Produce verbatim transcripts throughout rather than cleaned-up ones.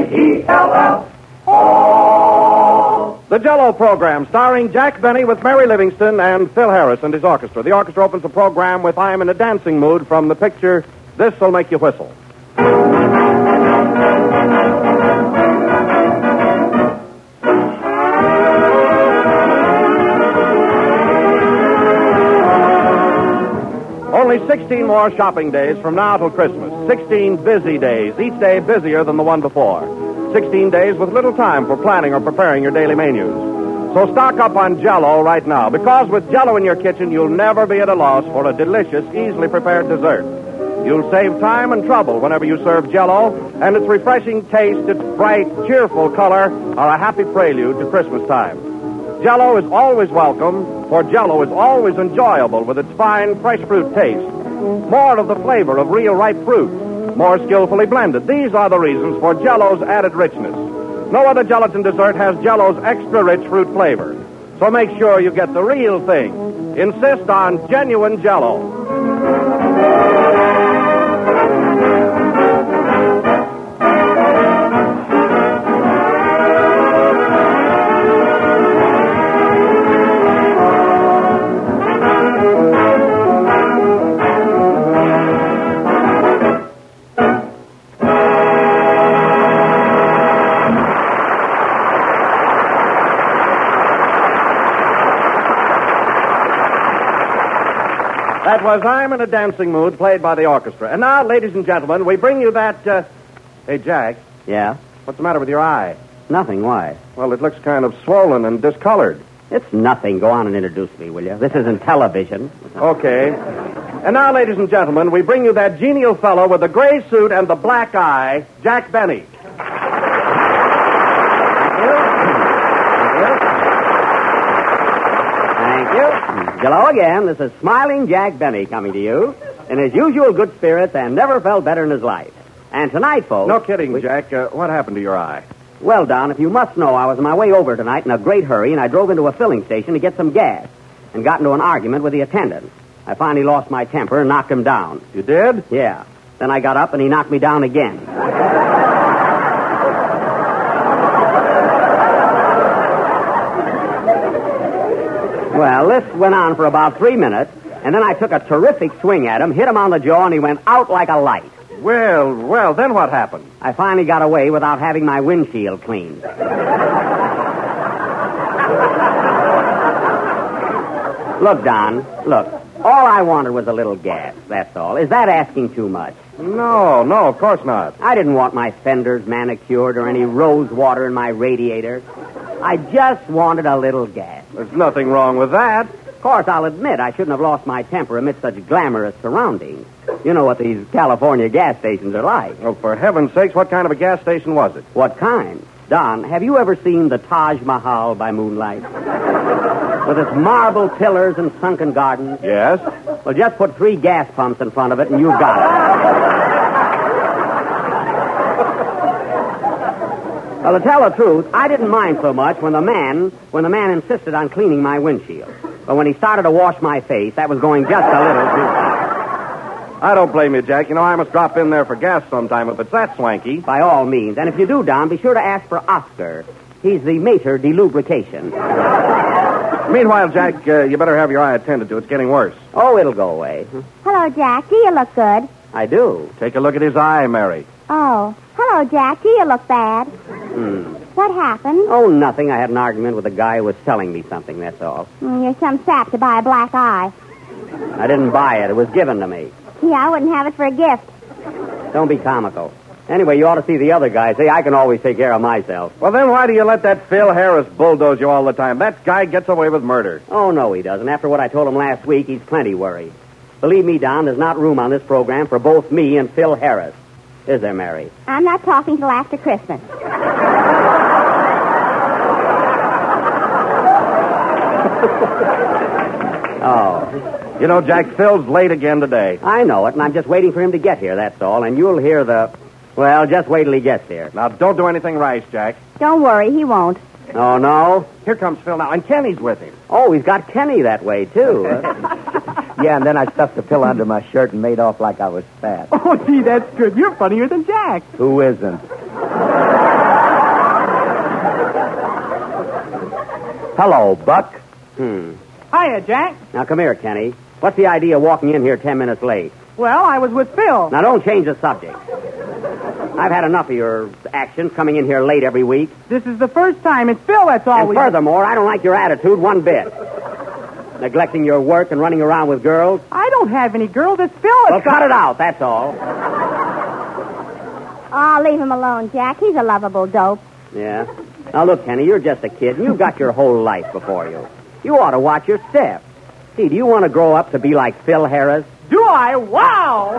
E L L. Oh! The Jell-O program, starring Jack Benny with Mary Livingston and Phil Harris and his orchestra. The orchestra opens the program with I'm in a Dancing Mood from the picture This'll Make You Whistle. Only sixteen more shopping days from now till Christmas. sixteen busy days, each day busier than the one before. sixteen days with little time for planning or preparing your daily menus. So stock up on Jell-O right now, because with Jell-O in your kitchen, you'll never be at a loss for a delicious, easily prepared dessert. You'll save time and trouble whenever you serve Jell-O, and its refreshing taste, its bright, cheerful color are a happy prelude to Christmas time. Jell-O is always welcome, for Jell-O is always enjoyable with its fine, fresh fruit taste. More of the flavor of real ripe fruit, more skillfully blended. These are the reasons for Jell-O's added richness. No other gelatin dessert has Jell-O's extra rich fruit flavor. So make sure you get the real thing. Insist on genuine Jell-O. That was I'm in a Dancing Mood, played by the orchestra. And now, ladies and gentlemen, we bring you that, uh... Hey, Jack. Yeah? What's the matter with your eye? Nothing. Why? Well, it looks kind of swollen and discolored. It's nothing. Go on and introduce me, will you? This isn't television. Okay. And now, ladies and gentlemen, we bring you that genial fellow with the gray suit and the black eye, Jack Benny. Hello again. This is Smiling Jack Benny coming to you in his usual good spirits and never felt better in his life. And tonight, folks... No kidding, we... Jack. Uh, what happened to your eye? Well, Don, if you must know, I was on my way over tonight in a great hurry, and I drove into a filling station to get some gas and got into an argument with the attendant. I finally lost my temper and knocked him down. You did? Yeah. Then I got up and he knocked me down again. Well, this went on for about three minutes, and then I took a terrific swing at him, hit him on the jaw, and he went out like a light. Well, well, then what happened? I finally got away without having my windshield cleaned. Look, Don, look, all I wanted was a little gas, that's all. Is that asking too much? No, no, of course not. I didn't want my fenders manicured or any rose water in my radiator. I just wanted a little gas. There's nothing wrong with that. Of course, I'll admit I shouldn't have lost my temper amidst such glamorous surroundings. You know what these California gas stations are like. Oh, for heaven's sakes, what kind of a gas station was it? What kind? Don, have you ever seen the Taj Mahal by moonlight? With its marble pillars and sunken gardens? Yes. Well, just put three gas pumps in front of it and you've got it. Well, to tell the truth, I didn't mind so much when the man when the man insisted on cleaning my windshield. But when he started to wash my face, that was going just a little too far. I don't blame you, Jack. You know, I must drop in there for gas sometime if it's that swanky. By all means. And if you do, Don, be sure to ask for Oscar. He's the maître de lubrication. Meanwhile, Jack, uh, you better have your eye attended to. It's getting worse. Oh, it'll go away. Hello, Jack. Do you look good? I do. Take a look at his eye, Mary. Oh. Hello, Jack. Do you look bad? Hmm. What happened? Oh, nothing. I had an argument with a guy who was selling me something, that's all. Mm, you're some sap to buy a black eye. I didn't buy it. It was given to me. Yeah, I wouldn't have it for a gift. Don't be comical. Anyway, you ought to see the other guy. Say, I can always take care of myself. Well, then why do you let that Phil Harris bulldoze you all the time? That guy gets away with murder. Oh, no, he doesn't. After what I told him last week, he's plenty worried. Believe me, Don, there's not room on this program for both me and Phil Harris. Is there, Mary? I'm not talking till after Christmas. Oh. You know, Jack, Phil's late again today. I know it, and I'm just waiting for him to get here, that's all. And you'll hear the... Well, just wait till he gets here. Now, don't do anything rash, Jack. Don't worry, he won't. Oh, no? Here comes Phil now, and Kenny's with him. Oh, he's got Kenny that way, too. Yeah, and then I stuffed the pill under my shirt and made off like I was fat. Oh, gee, that's good. You're funnier than Jack. Who isn't? Hello, Buck. Hmm. Hiya, Jack. Now, come here, Kenny. What's the idea of walking in here ten minutes late? Well, I was with Phil. Now, don't change the subject. I've had enough of your actions coming in here late every week. This is the first time. It's Phil that's And always... furthermore, I don't like your attitude one bit. Neglecting your work and running around with girls. I don't have any girls. It's Phil Well, that's... cut it out, that's all. Oh, leave him alone, Jack. He's a lovable dope. Yeah. Now, look, Kenny, you're just a kid, and you've got your whole life before you. You ought to watch your step. See, do you want to grow up to be like Phil Harris? Do I? Wow!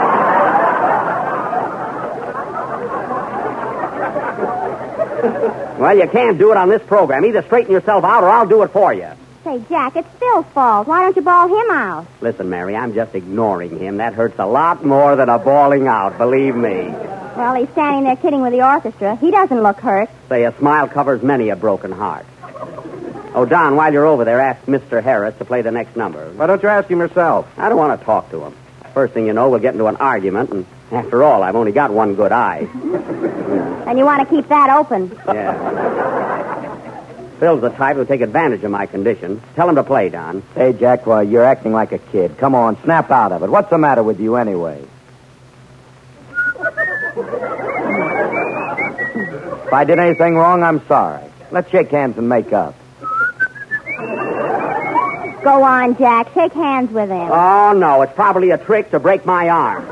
Well, you can't do it on this program. Either straighten yourself out or I'll do it for you. Say, Jack, it's Phil's fault. Why don't you bawl him out? Listen, Mary, I'm just ignoring him. That hurts a lot more than a bawling out, believe me. Well, he's standing there kidding with the orchestra. He doesn't look hurt. Say, a smile covers many a broken heart. Oh, Don, while you're over there, ask Mister Harris to play the next number. Why don't you ask him yourself? I don't want to talk to him. First thing you know, we'll get into an argument, and after all, I've only got one good eye. And you want to keep that open. Yeah. Phil's the type who'll take advantage of my condition. Tell him to play, Don. Hey, Jack, well, you're acting like a kid. Come on, snap out of it. What's the matter with you anyway? If I did anything wrong, I'm sorry. Let's shake hands and make up. Go on, Jack. Shake hands with him. Oh, no, it's probably a trick to break my arm.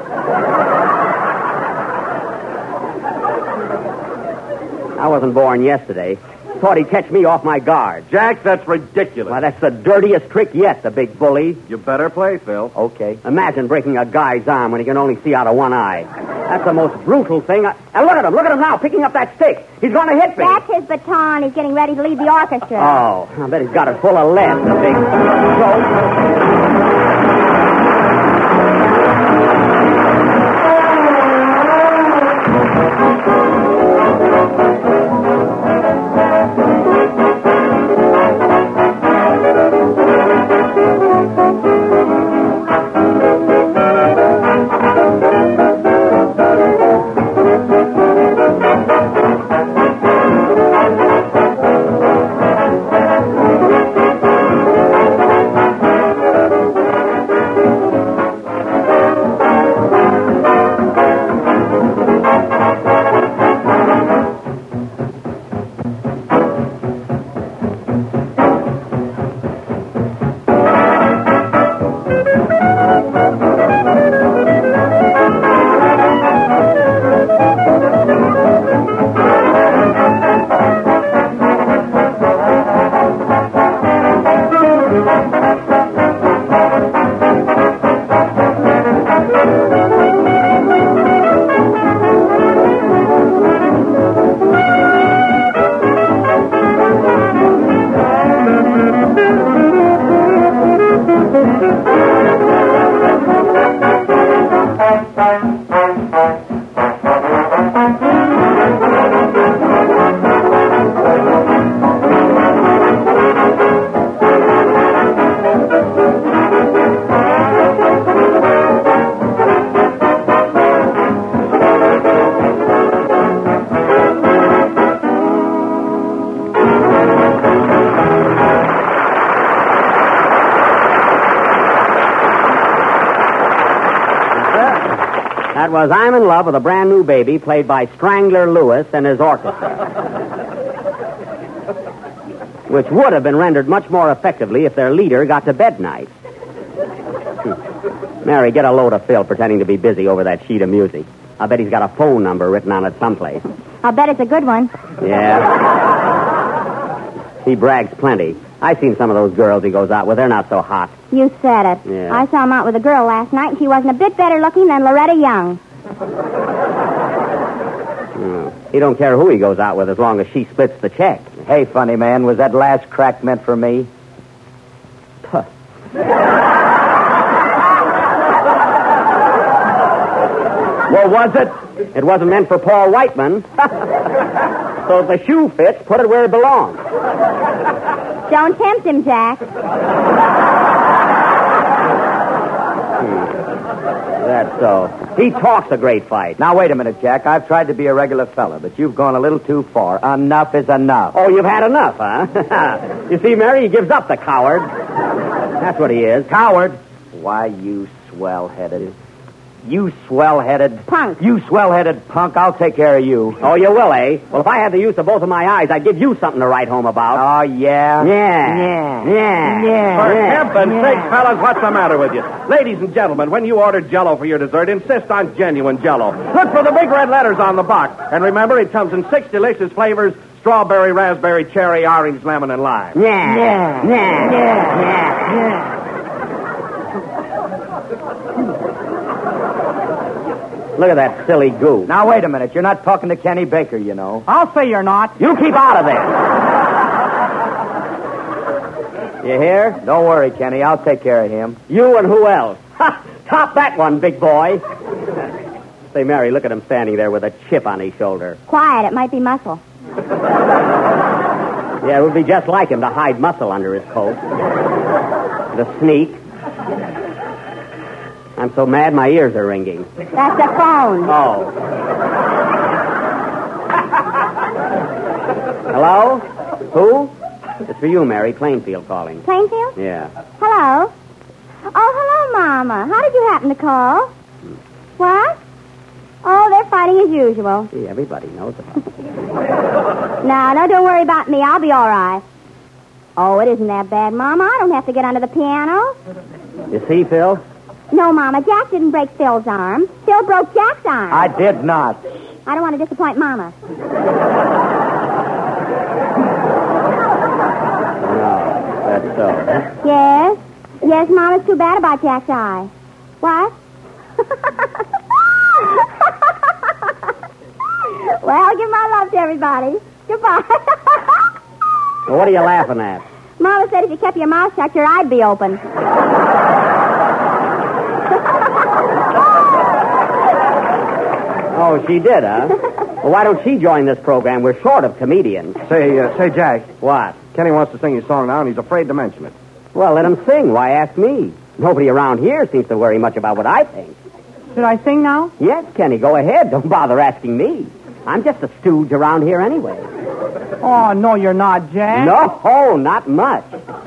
I wasn't born yesterday. Thought he'd catch me off my guard. Jack, that's ridiculous. Why, that's the dirtiest trick yet, the big bully. You better play, Phil. Okay. Imagine breaking a guy's arm when he can only see out of one eye. That's the most brutal thing. I... And look at him. Look at him now, picking up that stick. He's going to hit me. That's his baton. He's getting ready to lead the orchestra. Oh, I bet he's got it full of lead, the big dope. That was I'm in Love with a Brand New Baby, played by Strangler Lewis and his orchestra. Which would have been rendered much more effectively if their leader got to bed night. Hmm. Mary, get a load of Phil pretending to be busy over that sheet of music. I bet he's got a phone number written on it someplace. I'll bet it's a good one. Yeah. He brags plenty. I've seen some of those girls he goes out with. They're not so hot. You said it. Yeah. I saw him out with a girl last night, and she wasn't a bit better looking than Loretta Young. Oh. He don't care who he goes out with as long as she splits the check. Hey, funny man, was that last crack meant for me? Puh. Well, was it? It wasn't meant for Paul Whiteman. So if the shoe fits, put it where it belongs. Don't tempt him, Jack. Hmm. That's so. He talks a great fight. Now, wait a minute, Jack. I've tried to be a regular fella, but you've gone a little too far. Enough is enough. Oh, you've had enough, huh? You see, Mary, he gives up, the coward. That's what he is. Coward? Why, you swell-headed... You swell-headed... Punk. You swell-headed punk. I'll take care of you. Oh, you will, eh? Well, if I had the use of both of my eyes, I'd give you something to write home about. Oh, yeah? Yeah. Yeah. Yeah. Yeah. For Yeah. heaven's Yeah. sake, fellas, what's the matter with you? Ladies and gentlemen, when you order Jell-O for your dessert, insist on genuine Jell-O. Look for the big red letters on the box. And remember, it comes in six delicious flavors: strawberry, raspberry, cherry, orange, lemon, and lime. Yeah. Yeah. Yeah. Yeah. Yeah. Yeah. Look at that silly goo. Now, wait a minute. You're not talking to Kenny Baker, you know. I'll say you're not. You keep out of there. You hear? Don't worry, Kenny. I'll take care of him. You and who else? Ha! Top that one, big boy. Say, Mary, look at him standing there with a chip on his shoulder. Quiet, it might be muscle. Yeah, it would be just like him to hide muscle under his coat. The sneak. I'm so mad my ears are ringing. That's the phone. Oh. Hello? Who? It's for you, Mary. Plainfield calling. Plainfield? Yeah. Hello? Oh, hello, Mama. How did you happen to call? What? Oh, they're fighting as usual. Gee, everybody knows about it. No, no, don't worry about me. I'll be all right. Oh, it isn't that bad, Mama. I don't have to get under the piano. You see, Phil? No, Mama, Jack didn't break Phil's arm. Phil broke Jack's arm. I did not. I don't want to disappoint Mama. No, that's so. Yes? Yes, Mama's too bad about Jack's eye. What? Well, give my love to everybody. Goodbye. Well, what are you laughing at? Mama said if you kept your mouth shut, your eye'd be open. Oh, she did, huh? Well, why don't she join this program? We're short of comedians. Say, uh, say, Jack, What? Kenny wants to sing his song now, and he's afraid to mention it. Well, let him sing. Why ask me? Nobody around here seems to worry much about what I think. Should I sing now? Yes, Kenny, go ahead. Don't bother asking me. I'm just a stooge around here anyway. Oh, no, you're not, Jack. No, not much.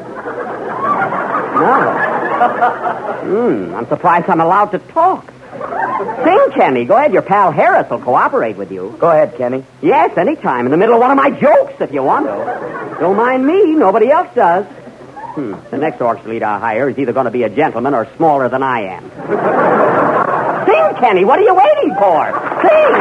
No. Hmm, I'm surprised I'm allowed to talk. Sing, Kenny. Go ahead. Your pal Harris will cooperate with you. Go ahead, Kenny. Yes, anytime. In the middle of one of my jokes, if you want to. Don't mind me. Nobody else does. Hmm. The next orchestra leader I hire is either going to be a gentleman or smaller than I am. Sing, Kenny. What are you waiting for? Sing!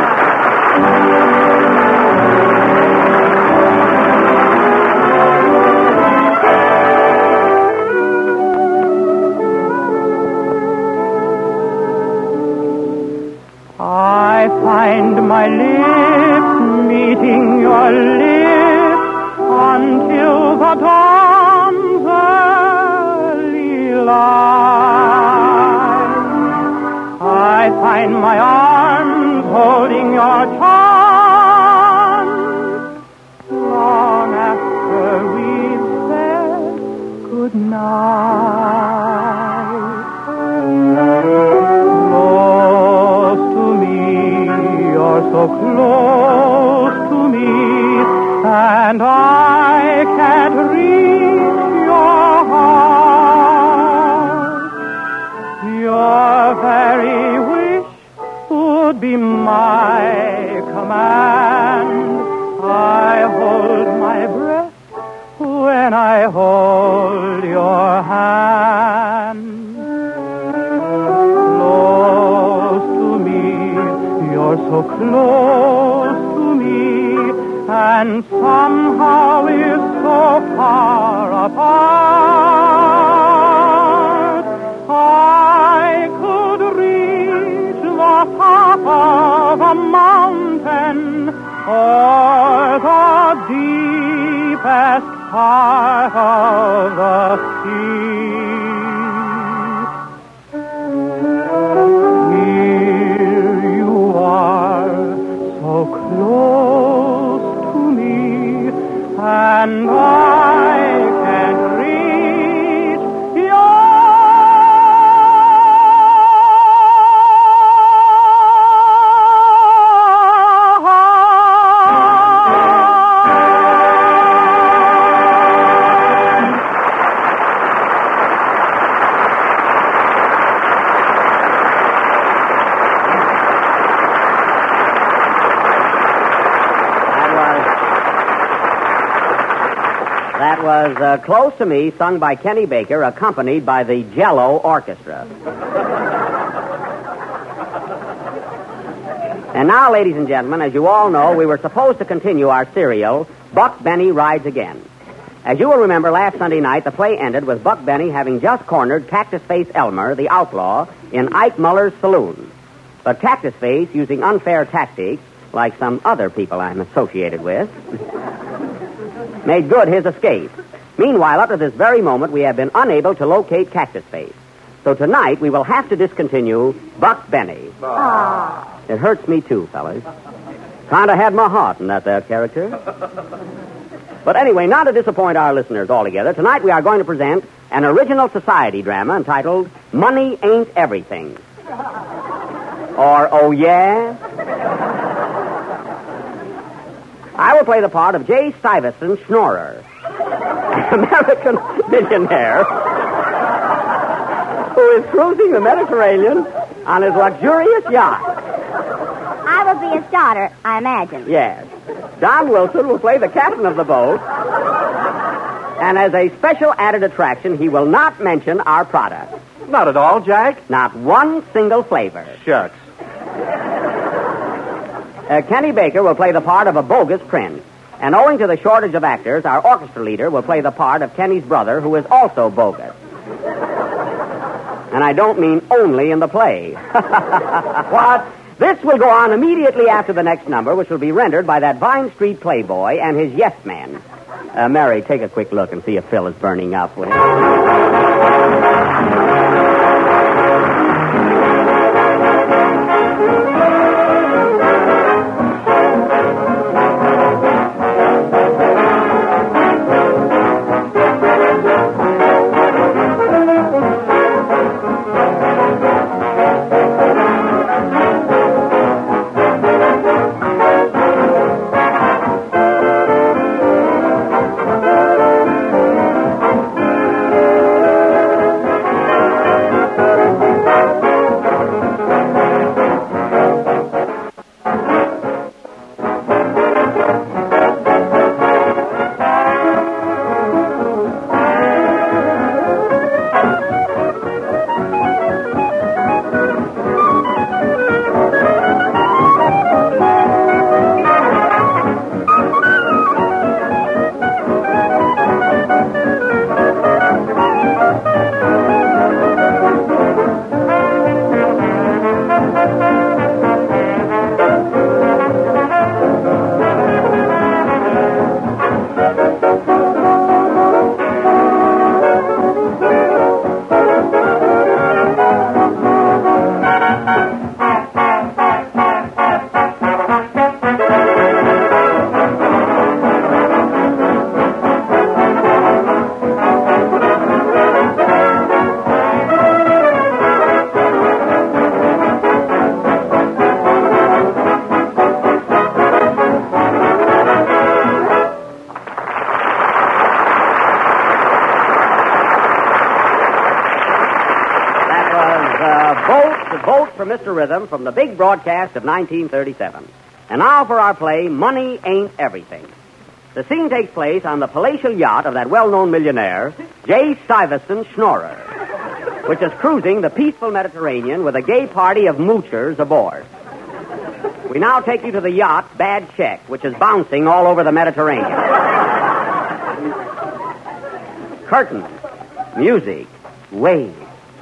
I find my lips meeting your lips until the dawn's early light. I find my arms holding your charms long after we've said goodnight. So close to me, and I can't reach your heart. Your very wish would be my command. I hold my breath when I hold your hand. You're so close to me, and somehow we're so far apart. I could reach the top of a mountain or the deepest part of the sea. Close to me, and I can't reach your That was uh, Close to Me, sung by Kenny Baker, accompanied by the Jell-O Orchestra. And now, ladies and gentlemen, as you all know, we were supposed to continue our serial, Buck Benny Rides Again. As you will remember, last Sunday night, the play ended with Buck Benny having just cornered Cactus Face Elmer, the outlaw, in Ike Muller's saloon. But Cactus Face, using unfair tactics, like some other people I'm associated with, made good his escape. Meanwhile, up to this very moment, we have been unable to locate Cactus Face. So tonight, we will have to discontinue Buck Benny. Aww. It hurts me, too, fellas. Kind of had my heart in that there character. But anyway, not to disappoint our listeners altogether, tonight we are going to present an original society drama entitled Money Ain't Everything. Or, oh yeah? I will play the part of Jay Stuyvesant Schnorrer, an American millionaire who is cruising the Mediterranean on his luxurious yacht. I will be his daughter, I imagine. Yes. Don Wilson will play the captain of the boat. And as a special added attraction, he will not mention our product. Not at all, Jack. Not one single flavor. Shucks. Uh, Kenny Baker will play the part of a bogus prince. And owing to the shortage of actors, our orchestra leader will play the part of Kenny's brother, who is also bogus. And I don't mean only in the play. What? This will go on immediately after the next number, which will be rendered by that Vine Street playboy and his yes man. Uh, Mary, take a quick look and see if Phil is burning up with for Mister Rhythm from the big broadcast of nineteen thirty-seven. And now for our play, Money Ain't Everything. The scene takes place on the palatial yacht of that well-known millionaire, Jay Stuyvesant Schnorrer, which is cruising the peaceful Mediterranean with a gay party of moochers aboard. We now take you to the yacht, Bad Check, which is bouncing all over the Mediterranean. Curtain, music, waves.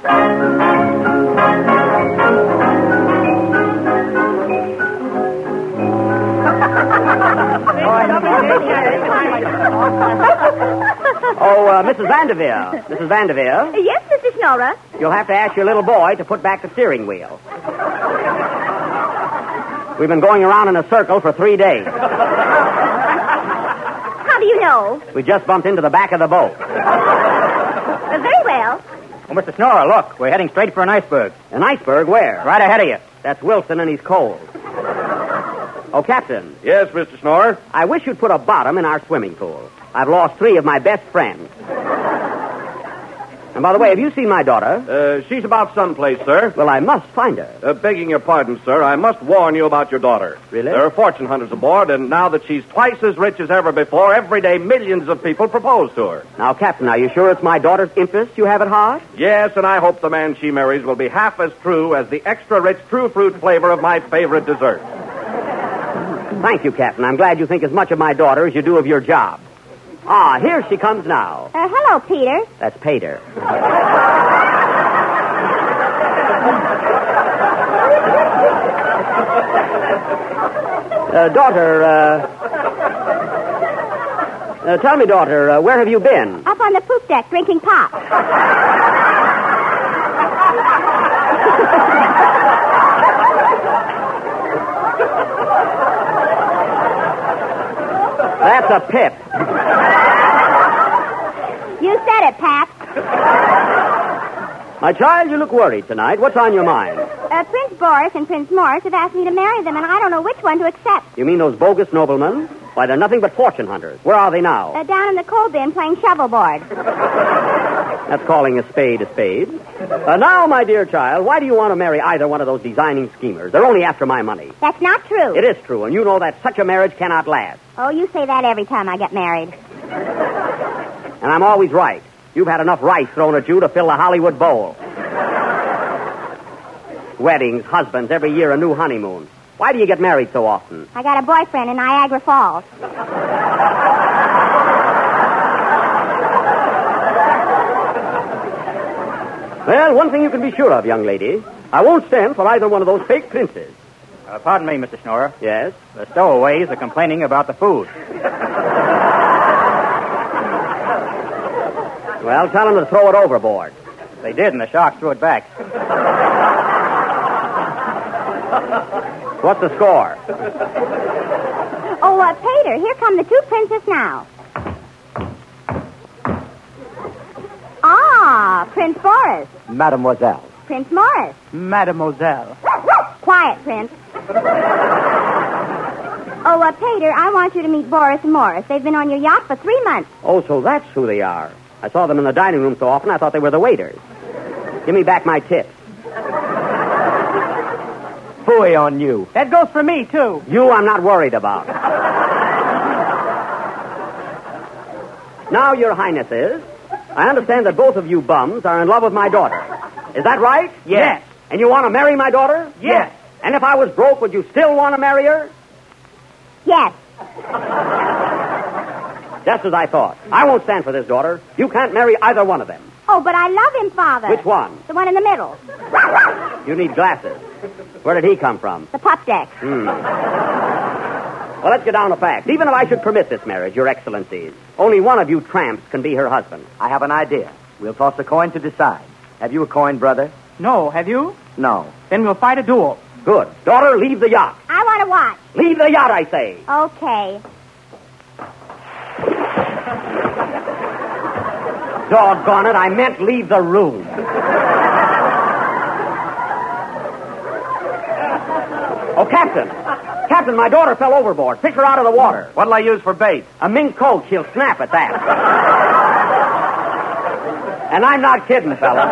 Oh, uh, Missus Vanderveer. Missus Vanderveer. Yes, Mister Schnorrer. You'll have to ask your little boy to put back the steering wheel. We've been going around in a circle for three days. How do you know? We just bumped into the back of the boat. Uh, very well. Oh, Mister Schnorrer, look. We're heading straight for an iceberg. An iceberg where? Right ahead of you. That's Wilson, and he's cold. Oh, Captain. Yes, Mister Schnorrer? I wish you'd put a bottom in our swimming pool. I've lost three of my best friends. And by the way, have you seen my daughter? Uh, she's about someplace, sir. Well, I must find her. Uh, begging your pardon, sir, I must warn you about your daughter. Really? There are fortune hunters aboard, and now that she's twice as rich as ever before, every day millions of people propose to her. Now, Captain, are you sure it's my daughter's interest you have at heart? Yes, and I hope the man she marries will be half as true as the extra-rich true fruit flavor of my favorite dessert. Thank you, Captain. I'm glad you think as much of my daughter as you do of your job. Ah, here she comes now. Uh, hello, Peter. That's Pater. uh, daughter, uh, uh... tell me, daughter, uh, where have you been? Up on the poop deck drinking pop. That's a pip. You said it, Pap. My child, you look worried tonight. What's on your mind? Uh, Prince Boris and Prince Morris have asked me to marry them, and I don't know which one to accept. You mean those bogus noblemen? Why, they're nothing but fortune hunters. Where are they now? Uh, down in the coal bin playing shovelboard. That's calling a spade a spade. Uh, now, my dear child, why do you want to marry either one of those designing schemers? They're only after my money. That's not true. It is true, and you know that such a marriage cannot last. Oh, you say that every time I get married. And I'm always right. You've had enough rice thrown at you to fill the Hollywood Bowl. Weddings, husbands, every year a new honeymoon. Why do you get married so often? I got a boyfriend in Niagara Falls. Well, one thing you can be sure of, young lady. I won't stand for either one of those fake princes. Uh, pardon me, Mister Schnorrer. Yes? The stowaways are complaining about the food. Well, tell them to throw it overboard. They did, and the sharks threw it back. What's the score? Oh, uh, Pater, here come the two princes now. Ah, Prince Boris. Mademoiselle. Prince Morris. Mademoiselle. Quiet, Prince. Oh, uh, Pater, I want you to meet Boris and Morris. They've been on your yacht for three months. Oh, so that's who they are. I saw them in the dining room so often I thought they were the waiters. Give me back my tips. Phooey on you. That goes for me, too. You I'm not worried about. Now, your highnesses, I understand that both of you bums are in love with my daughter. Is that right? Yes. And you want to marry my daughter? Yes. And if I was broke, would you still want to marry her? Yes. Just as I thought. I won't stand for this, daughter. You can't marry either one of them. Oh, but I love him, Father. Which one? The one in the middle. You need glasses. Where did he come from? The pup deck. Hmm. Well, let's get down to facts. Even if I should permit this marriage, Your Excellencies, only one of you tramps can be her husband. I have an idea. We'll toss a coin to decide. Have you a coin, brother? No, have you? No. Then we'll fight a duel. Good. Daughter, leave the yacht. I want to watch. Leave the yacht, I say. Okay. Doggone it, I meant leave the room. Oh, Captain. Captain, my daughter fell overboard. Pick her out of the water. What'll I use for bait? A mink coat. She'll snap at that. And I'm not kidding, fella.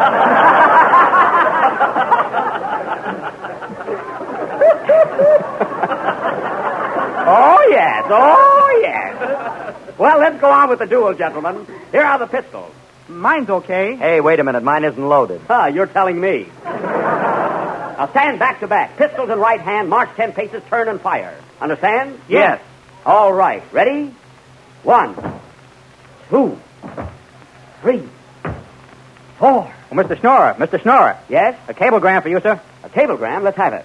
Oh, yes. Oh, yes. Well, let's go on with the duel, gentlemen. Here are the pistols. Mine's okay. Hey, wait a minute. Mine isn't loaded. Ah, you're telling me. Now stand back to back. Pistols in right hand. March ten paces. Turn and fire. Understand? Yes. All right. Ready? One, two, three, four. Oh, Mister Schnorrer, Mister Schnorrer. Yes? A cablegram for you, sir. A cablegram. Let's have it.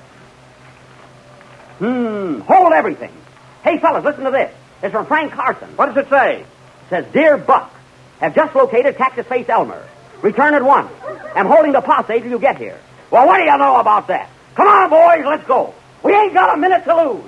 Hmm. Hold everything. Hey, fellas, listen to this. It's from Frank Carson. What does it say? It says, Dear Buck, have just located Cactus Face Elmer. Return at once. I'm holding the posse till you get here. Well, what do you know about that? Come on, boys, let's go. We ain't got a minute to lose.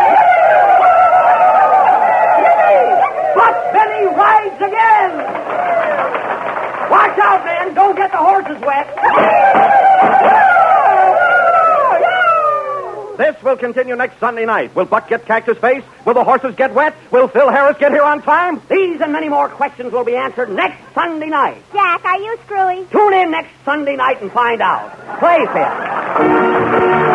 Buck Benny rides again. Watch out, man. Don't get the horses wet. This will continue next Sunday night. Will Buck get Cactus Face? Will the horses get wet? Will Phil Harris get here on time? These and many more questions will be answered next Sunday night. Jack, are you screwy? Tune in next Sunday night and find out. Play, Phil.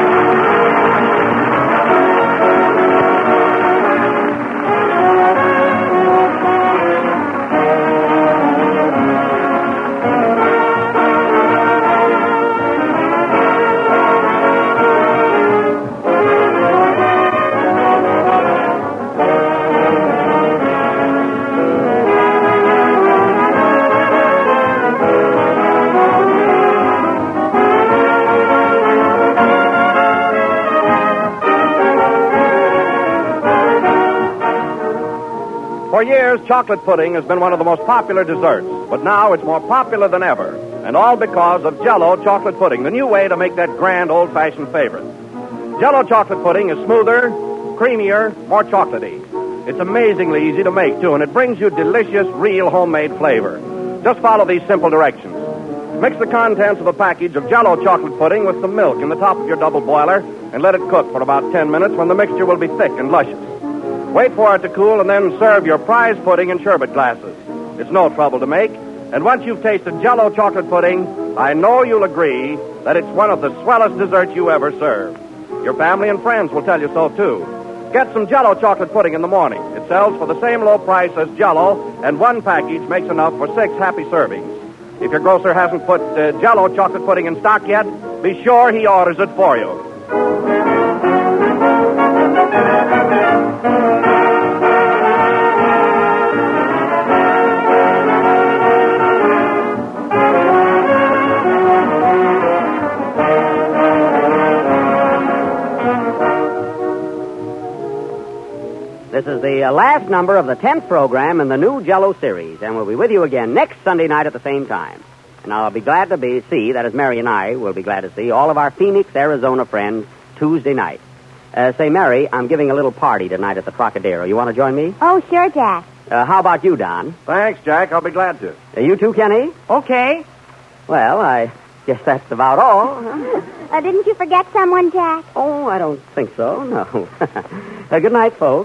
For years, chocolate pudding has been one of the most popular desserts, but now it's more popular than ever, and all because of Jell-O chocolate pudding, the new way to make that grand old-fashioned favorite. Jell-O chocolate pudding is smoother, creamier, more chocolatey. It's amazingly easy to make, too, and it brings you delicious, real homemade flavor. Just follow these simple directions. Mix the contents of a package of Jell-O chocolate pudding with some milk in the top of your double boiler and let it cook for about ten minutes when the mixture will be thick and luscious. Wait for it to cool and then serve your prize pudding in sherbet glasses. It's no trouble to make, and once you've tasted Jell-O chocolate pudding, I know you'll agree that it's one of the swellest desserts you ever served. Your family and friends will tell you so, too. Get some Jell-O chocolate pudding in the morning. It sells for the same low price as Jell-O, and one package makes enough for six happy servings. If your grocer hasn't put uh, Jell-O chocolate pudding in stock yet, be sure he orders it for you. This is the uh, last number of the tenth program in the new Jell-O series, and we'll be with you again next Sunday night at the same time. And I'll be glad to be see, that is, Mary and I will be glad to see all of our Phoenix, Arizona friends Tuesday night. Uh, say, Mary, I'm giving a little party tonight at the Trocadero. You want to join me? Oh, sure, Jack. Uh, how about you, Don? Thanks, Jack. I'll be glad to. Uh, you too, Kenny? Okay. Well, I guess that's about all. Huh? Uh, didn't you forget someone, Jack? Oh, I don't think so, no. uh, good night, folks.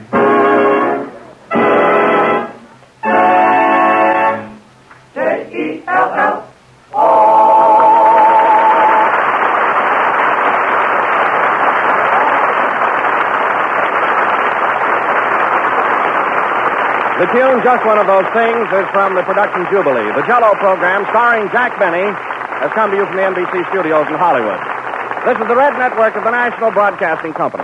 The tune, Just One of Those Things, is from the production Jubilee. The Jell-O program, starring Jack Benny, has come to you from the N B C studios in Hollywood. This is the Red Network of the National Broadcasting Company.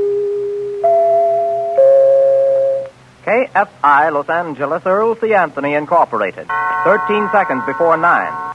K F I Los Angeles, Earl C. Anthony Incorporated. Thirteen seconds before nine.